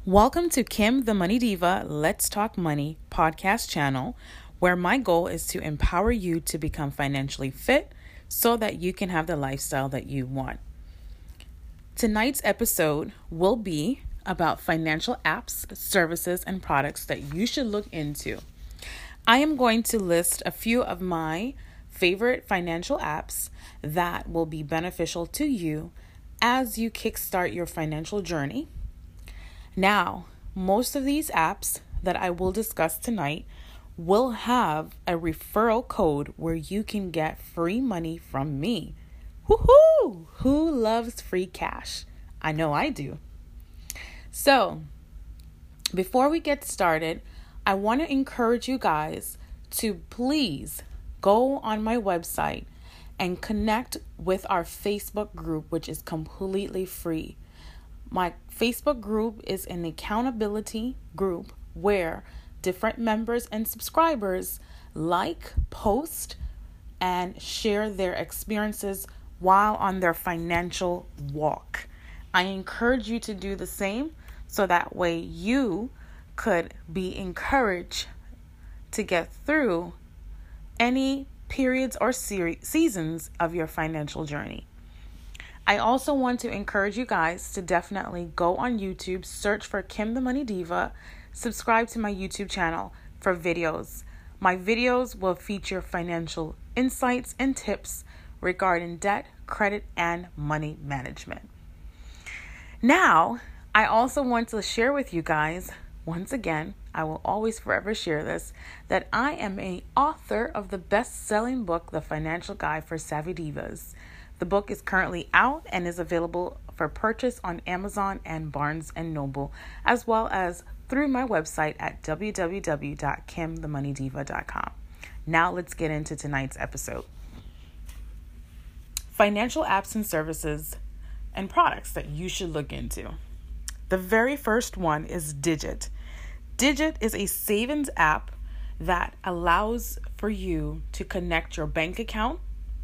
Welcome to Kim the Money Diva Let's Talk Money podcast channel, where my goal is to empower you to become financially fit so that you can have the lifestyle that you want. Tonight's episode will be about financial apps, services, and products that you should look into. I am going to list a few of my favorite financial apps that will be beneficial to you as you kickstart your financial journey. Now, most of these apps that I will discuss tonight will have a referral code where you can get free money from me. Woohoo! Who loves free cash? I know I do. So, before we get started, I want to encourage you guys to please go on my website and connect with our Facebook group, which is completely free. My Facebook group is an accountability group where different members and subscribers post, and share their experiences while on their financial walk. I encourage you to do the same so that way you could be encouraged to get through any periods or seasons of your financial journey. I also want to encourage you guys to definitely go on YouTube, search for Kim the Money Diva, subscribe to my YouTube channel for videos. My videos will feature financial insights and tips regarding debt, credit, and money management. Now, I also want to share with you guys, once again, I will always forever share this, that I am an author of the best-selling book, The Financial Guide for Savvy Divas. The book is currently out and is available for purchase on Amazon and Barnes & Noble, as well as through my website at www.kimthemoneydiva.com. Now let's get into tonight's episode. Financial apps and services and products that you should look into. The very first one is Digit. Digit is a savings app that allows for you to connect your bank account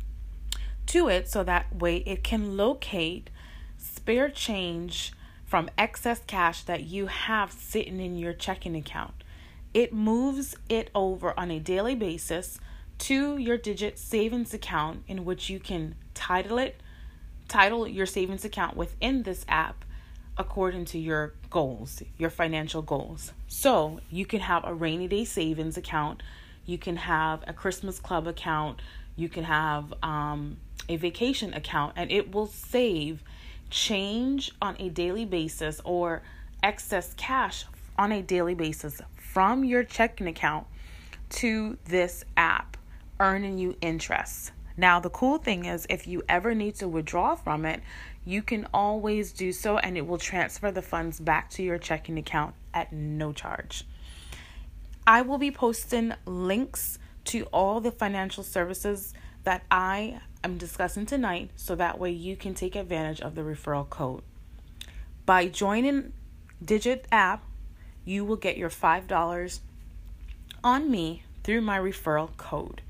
to it so that way it can locate spare change from excess cash that you have sitting in your checking account. It moves it over on a daily basis to your Digit savings account, in which you can title your savings account within this app according to your goals, your financial goals. So you can have a rainy day savings account, you can have a Christmas club account, you can have a vacation account, and it will save change on a daily basis or excess cash on a daily basis from your checking account to this app, earning you interest. Now, the cool thing is, if you ever need to withdraw from it, you can always do so, and it will transfer the funds back to your checking account at no charge. I will be posting links to all the financial services that I am discussing tonight, so that way you can take advantage of the referral code. By joining Digit app, you will get your $5 on me through my referral code.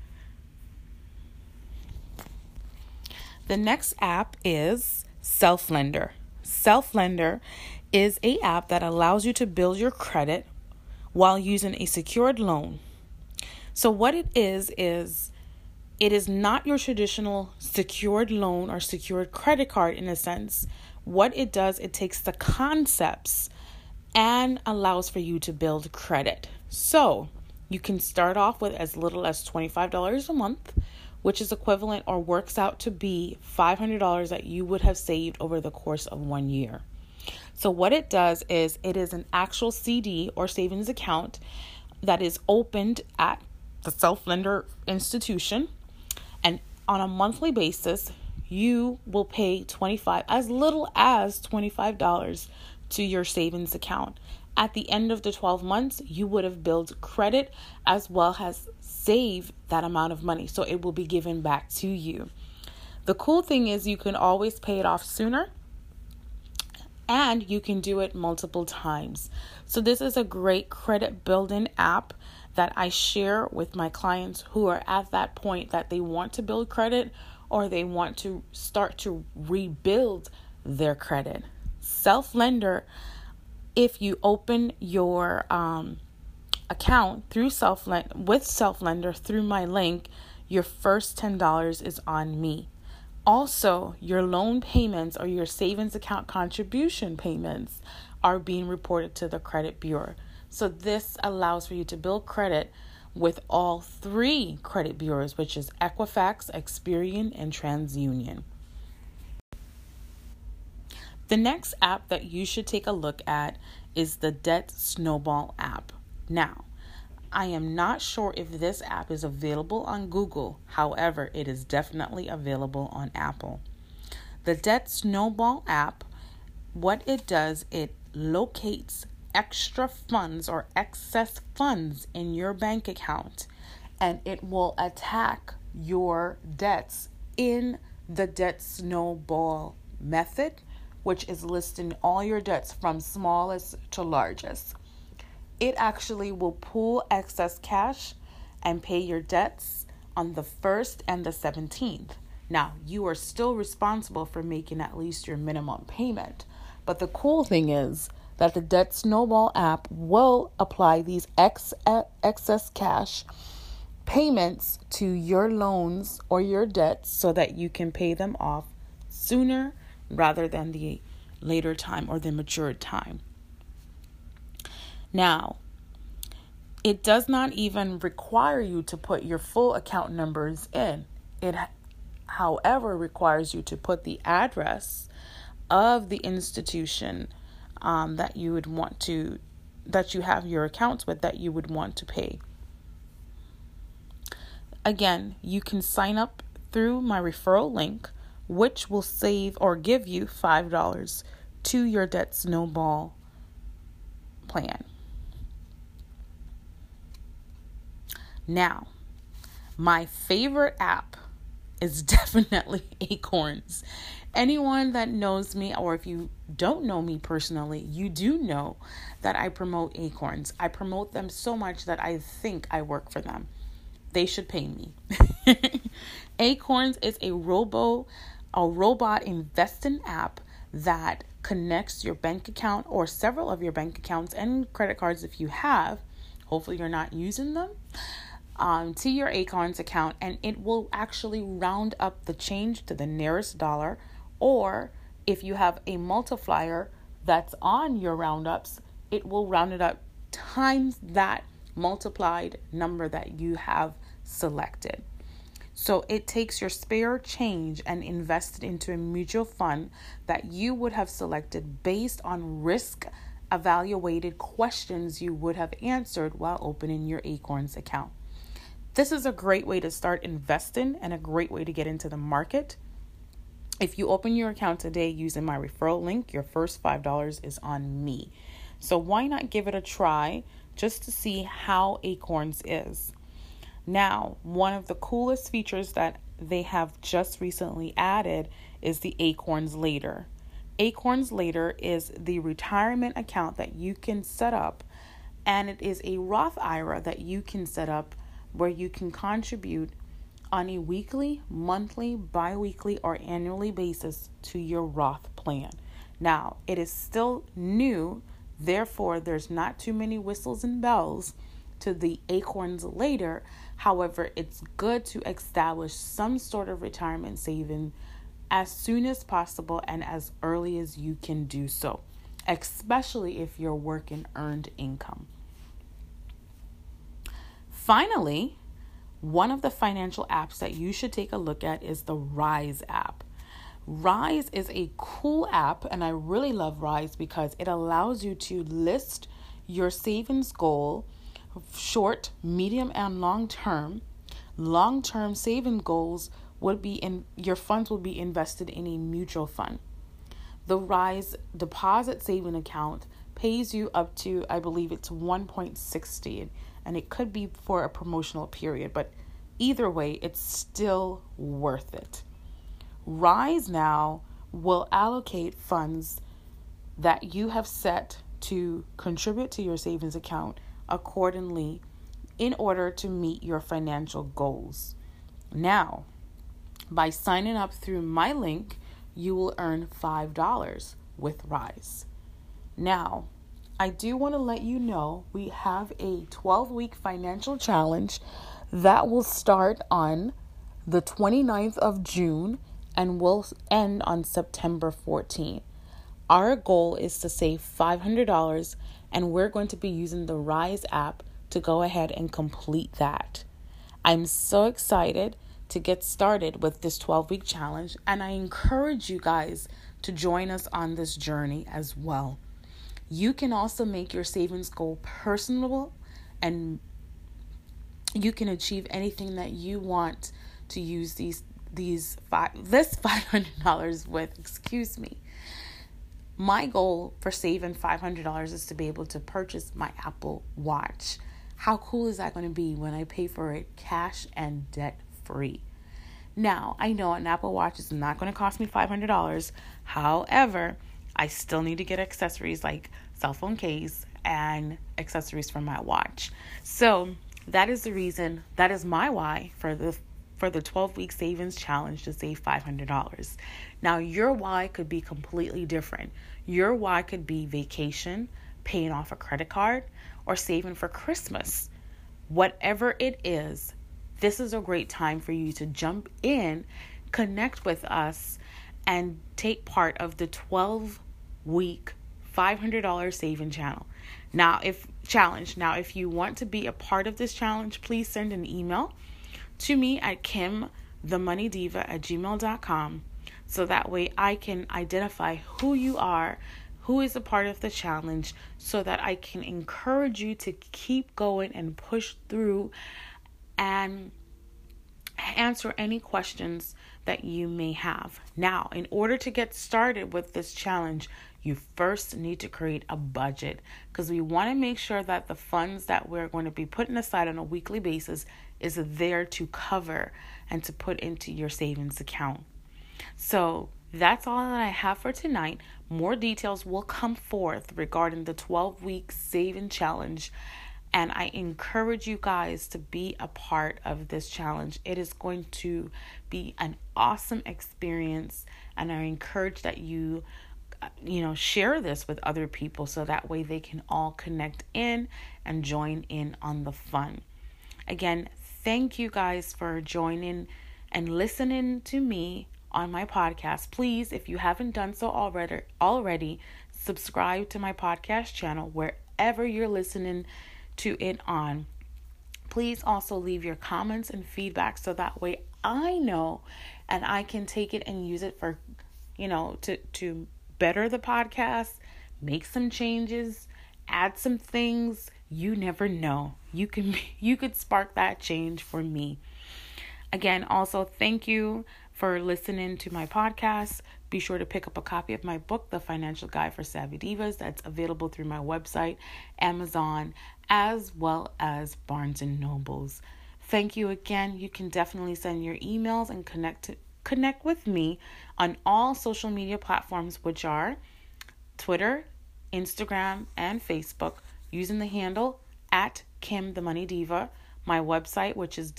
The next app is Self-Lender. Self-Lender is an app that allows you to build your credit while using a secured loan. So what it is it is not your traditional secured loan or secured credit card in a sense. What it does, it takes the concepts and allows for you to build credit. So you can start off with as little as $25 a month, which is equivalent or works out to be $500 that you would have saved over the course of 1 year. So what it does is it is an actual CD or savings account that is opened at the Self-Lender institution. And on a monthly basis, you will pay as little as $25 to your savings account. At the end of the 12 months, you would have built credit as well as save that amount of money. So it will be given back to you. The cool thing is you can always pay it off sooner, and you can do it multiple times. So this is a great credit building app that I share with my clients who are at that point that they want to build credit or they want to start to rebuild their credit. Self-Lender If you open your account through Selflender through my link, your first $10 is on me. Also, your loan payments or your savings account contribution payments are being reported to the credit bureau. So this allows for you to build credit with all 3 credit bureaus, which is Equifax, Experian, and TransUnion. The next app that you should take a look at is the Debt Snowball app. Now, I am not sure if this app is available on Google. However, it is definitely available on Apple. The Debt Snowball app, what it does, it locates extra funds or excess funds in your bank account, and it will attack your debts in the Debt Snowball method, which is listing all your debts from smallest to largest. It actually will pull excess cash and pay your debts on the 1st and the 17th. Now, you are still responsible for making at least your minimum payment. But the cool thing is that the Debt Snowball app will apply these excess cash payments to your loans or your debts so that you can pay them off sooner rather than the later time or the matured time. Now, it does not even require you to put your full account numbers in. It, however, requires you to put the address of the institution that you have your accounts with, that you would want to pay. Again, you can sign up through my referral link, which will save or give you $5 to your Debt Snowball plan. Now, my favorite app is definitely Acorns. Anyone that knows me, or if you don't know me personally, you do know that I promote Acorns. I promote them so much that I think I work for them. They should pay me. Acorns is a robot investing app that connects your bank account or several of your bank accounts and credit cards if you have. Hopefully you're not using them. To your Acorns account, and it will actually round up the change to the nearest dollar, or if you have a multiplier that's on your roundups, it will round it up times that multiplied number that you have selected. So it takes your spare change and invests it into a mutual fund that you would have selected based on risk evaluated questions you would have answered while opening your Acorns account. This is a great way to start investing and a great way to get into the market. If you open your account today using my referral link, your first $5 is on me. So why not give it a try just to see how Acorns is? Now, one of the coolest features that they have just recently added is the Acorns Later. Acorns Later is the retirement account that you can set up, and it is a Roth IRA that you can set up where you can contribute on a weekly, monthly, bi-weekly, or annually basis to your Roth plan. Now, it is still new, therefore there's not too many whistles and bells to the Acorns Later. However, it's good to establish some sort of retirement saving as soon as possible and as early as you can do so, especially if you're working earned income. Finally, one of the financial apps that you should take a look at is the Rise app. Rise is a cool app, and I really love Rise because it allows you to list your savings goal, short, medium, and long term. Long-term saving goals would be in your funds will be invested in a mutual fund. The Rise deposit saving account pays you up to, I believe it's 1.60, and it could be for a promotional period, but either way, it's still worth it. Rise now will allocate funds that you have set to contribute to your savings account accordingly in order to meet your financial goals. Now, by signing up through my link, you will earn $5 with Rise. Now, I do want to let you know we have a 12-week financial challenge that will start on the 29th of June and will end on September 14th. Our goal is to save $500, and we're going to be using the Rise app to go ahead and complete that. I'm so excited to get started with this 12-week challenge, and I encourage you guys to join us on this journey as well. You can also make your savings goal personable, and you can achieve anything that you want to use this $500 with. My goal for saving $500 is to be able to purchase my Apple Watch. How cool is that going to be when I pay for it cash and debt free? Now, I know an Apple Watch is not going to cost me $500. However, I still need to get accessories like cell phone case and accessories for my watch. So that is the reason, that is my why for the 12-week savings challenge to save $500. Now, your why could be completely different. Your why could be vacation, paying off a credit card, or saving for Christmas. Whatever it is, this is a great time for you to jump in, connect with us, and take part of the 12-week $500 saving channel. Now, if you want to be a part of this challenge, please send an email to me at kimthemoneydiva@gmail.com, so that way I can identify who you are, who is a part of the challenge, so that I can encourage you to keep going and push through and answer any questions that you may have. Now, in order to get started with this challenge, you first need to create a budget, because we want to make sure that the funds that we're going to be putting aside on a weekly basis is there to cover and to put into your savings account. So that's all that I have for tonight. More details will come forth regarding the 12-week saving challenge, and I encourage you guys to be a part of this challenge. It is going to be an awesome experience, and I encourage that you share this with other people so that way they can all connect in and join in on the fun. Again, thank you guys for joining and listening to me on my podcast. Please, if you haven't done so already, subscribe to my podcast channel wherever you're listening to it on. Please also leave your comments and feedback so that way I know and I can take it and use it for, to better the podcast, make some changes, add some things. You never know. You could spark that change for me. Again, also thank you for listening to my podcast. Be sure to pick up a copy of my book, The Financial Guide for Savvy Divas. That's available through my website, Amazon, as well as Barnes & Nobles. Thank you again. You can definitely send your emails and connect with me on all social media platforms, which are Twitter, Instagram, and Facebook, using the handle @KimTheMoneyDiva, my website, which is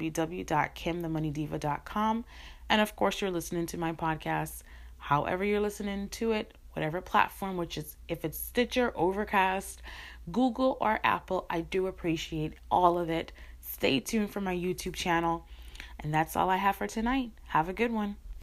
www.kimthemoneydiva.com. And of course, you're listening to my podcast, however you're listening to it, whatever platform, which is, if it's Stitcher, Overcast, Google, or Apple, I do appreciate all of it. Stay tuned for my YouTube channel. And that's all I have for tonight. Have a good one.